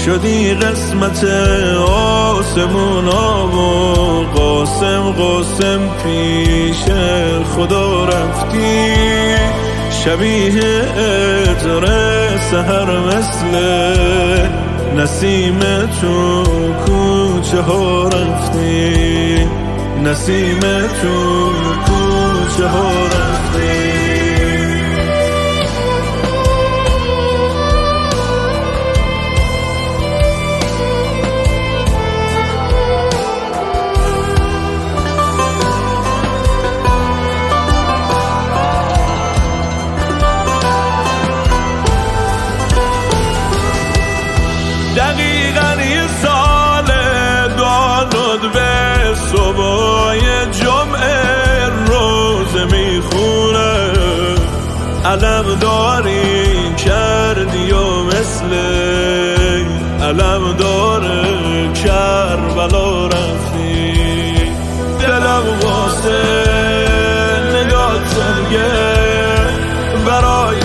شدی قسمت آسمونا و قاسم قاسم پیش خدا رفتی. شبیه عطر سحر مثل نسیم تو کوچه ها رفتی. نسیم تو کوچه ها رفتی. دقیقاً یه سال دانود به صبحای جمعه روز میخونه. علم داری کردی و مثل علم داره کربلا رفتی. دلم واسه نگاه تنگه برای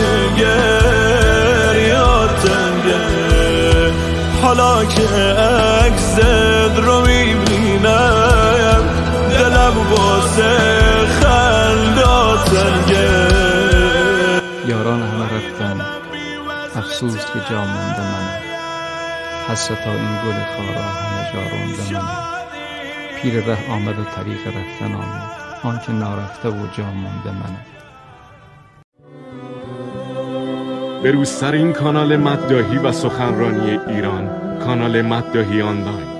گریات تنگه. حالا که عکست رو میبینم دلم واسه خندات تنگه. یاران همه رفتن، افسوس که جا مونده منه. حسرت تا این گل خارا همه جا رونده منه. پیر ره آمد و طریق رفتن آمد، آن که نارفته و جا مونده منه. به روزترین کانال مداحی و سخنرانی ایران، کانال مداحی آنلاین.